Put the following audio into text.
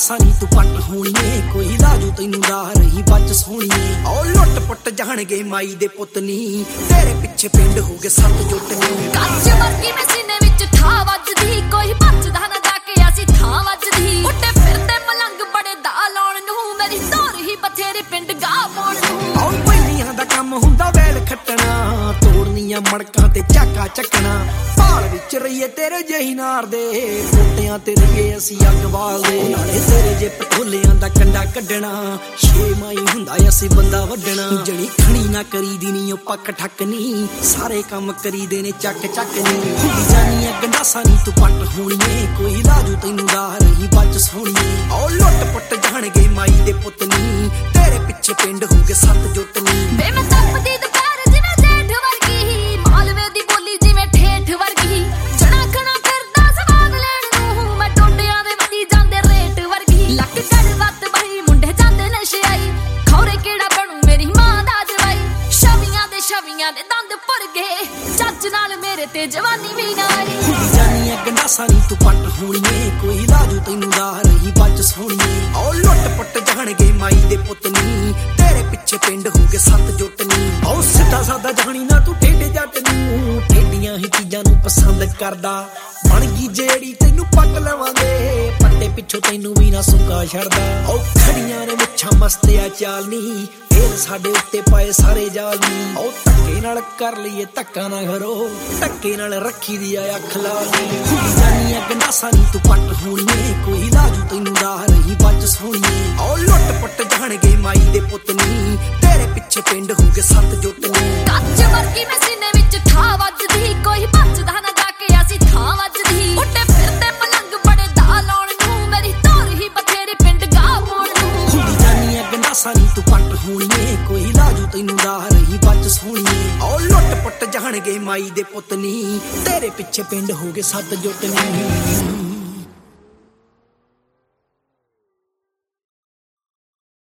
ਗੰਡਾਸਾ ਨੀ ਤੂੰ ਪੱਟ ਹੋਣੀਏ, ਕੋਈ ਲਾਜੂ ਤੈਨੂੰ ਰਾਹ ਰਹੀ ਬੱਚ ਸੋਹਣੀਏ। ਉਹ ਲੁੱਟ ਪੁੱਟ ਜਾਣਗੇ ਮਾਈ ਦੇ ਪੁੱਤ ਨੀ, ਤੇਰੇ ਪਿੱਛੇ ਪਿੰਡ ਹੋ ਗਏ ਸੱਤ ਜੁੱਟ ਨੀ। ਕੱਚ ਵਰਗੀ ਮੈਂ ਸੀਨੇ ਵਿੱਚ ਠਾ ਵੱਜਦੀ, ਕੋਈ ਬਚਦਾ ਨਾ ਜਾ ਕੇ ਅਸੀਂ ਥਾਂ ਵੱਜਦੀ। ਉੱਡੇ ਫਿਰਦੇ ਪਲੰਗ ਬੜੇ ਦਾ ਲਾਉਣ ਨੂੰ, ਮੇਰੀ ਧੋਰ ਹੀ ਬਥੇਰੇ ਪਿੰਡ ਗਾ ਪਾਉਣ ਨੂੰ। ਆਉਂ ਪਹਿਲੀਆਂ ਦਾ ਕੰਮ ਹੁੰਦਾ ਵੈਲ ਖੱਟਣਾ, ਤੋੜਨੀਆਂ ਮੜਕਾਂ ਤੇ ਝਾਕਾ ਚੱਕਣਾ। ਭਾਲ ਵਿੱਚ ਰਹੀਏ ਤੇਰੇ ਜਿਹੀ ਨਾਰ ਦੇ, ਪੋਟਿਆਂ ਤੇ ਰਹੀਏ ਅਸੀਂ ਅੱਗ ਬਾਲਦੇ। ਨਾਲੇ ਤੇਰੇ ਜੇ ਪਟੋਲਿਆਂ ਦਾ ਕੰਡਾ ਕੱਢਣਾ, ਛੇ ਮਾਈ ਹੁੰਦਾ ਅਸੀਂ ਬੰਦਾ ਵੱਢਣਾ। ਜਣੀ ਖਣੀ ਨਾ ਕਰੀ ਦੀ ਨੀ ਉਹ ਪੱਕ ਠੱਕ ਨੀ, ਸਾਰੇ ਕੰਮ ਕਰੀਦੇ ਨੇ ਚੱਕ ਚੱਕ ਨੀ। ਹੁੰਦੀ ਜਾਨੀ ਆ ਗੰਡਾਸਾ ਨੀ ਤੂੰ ਪੱਟ ਹੋਣੀਏ, ਕੋਈ ਲਾਜੂ ਤੈਨੂੰ ਰਾਹ ਰਹੀ ਬੱਚ ਸੋਹਣੀਏ। ਉਹ ਲੁੱਟ ਪੁੱਟ ਜਾਣਗੇ ਮਾਈ ਦੇ ਪੁੱਤ ਨੀ, ਤੇਰੇ ਪਿੱਛੇ ਪਿੰਡ ਹੋ ਗਏ ਸੱਤ ਜੁੱਟ ਨੀ। ਵੇ ਮੈਂ ਤਪਦੀ ਦੁਪਹਿਰ ਜਿਵੇਂ ਜੇਠ ਵਰਗੀ, ਮਾਲਵੇ ਦੀ ਬੋਲੀ ਜਿਵੇਂ ਠੇਠ ਵਰਗੀ। ਜਣਾ ਖਣਾ ਫਿਰਦਾ ਸਵਾਦ ਲੈਣ ਨੂੰ, ਮੈਂ ਟੋਡਿਆਂ ਦੇ ਵਧੀ ਜਾਂਦੇ ਰੇਟ ਵਰਗੀ। ਲੱਕ ਕੜ ਵੱਤ ਬਹੀ ਮੁੰਡੇ ਜਾਂਦੇ ਨਸ਼ਿਆਈ, ਖੌਰੇ ਕਿਹੜਾ ਬਣੂ ਮੇਰੀ ਮਾਂ ਦਾ ਜਵਾਈ। ਛਵੀਆਂ ਦੇ ਦੰਦ ਭਰ ਗਏ, ਚੱਜ ਨਾਲ ਮੇਰੇ ਤੇ ਜਵਾਨੀ ਵੀ ਨਾ ਆਈ। ਹੁੰਦੀ ਜਾਨੀ ਆ ਗੰਡਾਸਾ ਨੀ ਤੂੰ ਪੱਟ ਹੋਣੀਏ, ਕੋਈ ਲਾਜੂ ਤੈਨੂੰ ਰਾਹ ਰਹੀ ਬੱਚ ਸੋਹਣੀਏ। ਉਹ ਲੁੱਟ ਪੁੱਟ ਜਾਣਗੇ ਮਾਈ ਦੇ ਪੁੱਤ ਨੀ, ਤੇਰੇ ਪਿੱਛੇ ਪਿੰਡ ਹੋ ਗਏ ਸੱਤ ਜੁੱਟ ਨੀ। ਉਹ ਸਿੱਧਾ ਸਾਦਾ ਜਾਣੀ ਨਾ ਤੂੰ ਠੇਡੇ ਜੱਟ ਨੂੰ, ਠੇਡੀਆਂ ਹੀ ਚੀਜ਼ਾਂ ਨੂੰ ਪਸੰਦ ਕਰਦਾ। ਬਣ ਗਈ ਜਿਹੜੀ ਤੈਨੂੰ ਪੱਟ ਲਵਾਂਗੇ, ਪੱਟੇ ਪਿੱਛੋਂ ਤੈਨੂੰ ਵੀ ਨਾ ਸੁੱਕਾ ਛੱਡਦਾ। ਉਹ ਖੜੀਆਂ ਨੇ ਮੁੱਛਾਂ ਮਸਤਿਆ ਚਾਲ ਨੀ, ਫੇਰ ਸਾਡੇ ਉੱਤੇ ਪਾਏ ਸਾਰੇ ਜਾਲ ਨੀ। ਉਹ ਧੱਕੇ ਨਾਲ ਕਰ ਲਈਏ ਧੱਕਾ ਨਾ ਕਰੋ, ਧੱਕੇ ਨਾਲ ਰੱਖੀ ਦੀ ਆ ਅੱਖ ਲਾਲ ਨੀ। ਹੁੰਦੀ ਜਾਨੀ ਆ ਗੰਡਾਸਾ ਨੀ ਤੂੰ ਪੱਟ ਹੋਣੀਏ, ਕੋਈ ਲਾਜੂ ਤੈਨੂੰ ਰਾਹ ਰਹੀ ਬੱਚ ਸੋਹਣੀਏ। ਉਹ ਲੁੱਟ ਪੁੱਟ ਜਾਣਗੇ ਮਾਈ ਦੇ ਪੁੱਤ ਨੀ, ਤੇਰੇ ਪਿੱਛੇ ਪਿੰਡ ਹੋ ਗਏ ਸੱਤ ਜੁੱਟ ਨੀ। ਕੱਚ ਵਰਗੀ ਮੈਂ ਸੀਨੇ ਵਿੱਚ ਠਾ ਵੱਜਦੀ, ਕੋਈ ਬਚਦਾ ਨਾ ਜਾ ਕੇ ਅਸੀਂ ਥਾਂ ਵੱਜਦੀ। ਉੱਡੇ ਫਿਰਦੇ ਪਲੰਗ ਬੜੇ ਦਾ ਲਾਉਣ ਨੂੰ, ਮੇਰੀ ਧੋਰ ਹੀ ਬਥੇਰੇ ਪਿੰਡ ਗਾ ਪਾਉਣ ਨੂੰ। ਹੁੰਦੀ ਜਾਨੀ ਆ ਗੰਡਾਸਾ ਨੀ ਤੂੰ ਪੱਟ ਹੋਣੀਏ, ਕੋਈ ਲਾਜੂ ਤੈਨੂੰ ਰਾਹ ਰਹੀ ਬੱਚ ਸੋਹਣੀਏ। ਉਹ ਲੁੱਟ ਪੁੱਟ ਜਾਣਗੇ ਮਾਈ ਦੇ ਪੁੱਤ ਨੀ, ਤੇਰੇ ਪਿੱਛੇ ਪਿੰਡ ਹੋ ਗਏ ਸੱਤ ਜੁੱਟ ਨੀ।